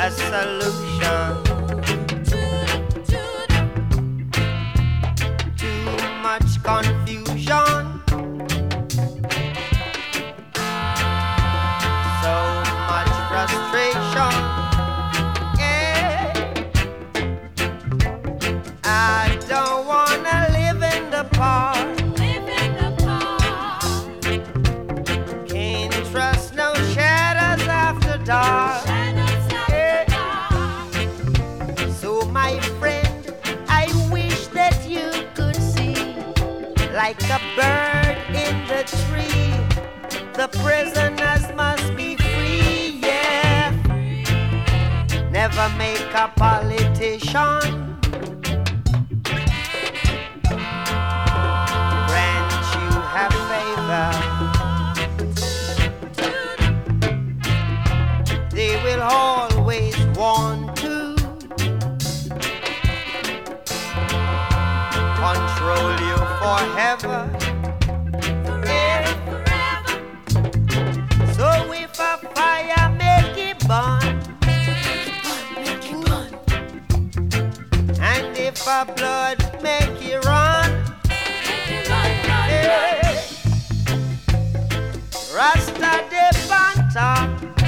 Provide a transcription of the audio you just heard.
a solution. Too much confusion, so much frustration. Yeah. I don't wanna live in the park. Can't trust no shadows after dark. Yeah. So my friend, I wish that you could see, like a bird in the tree, the prisoners must be free, yeah. Never make a politician grant you have favor. They will always want to control you forever. Yeah. So if a fire make it burn, and if a blood make it run, yeah. Rasta de Panta.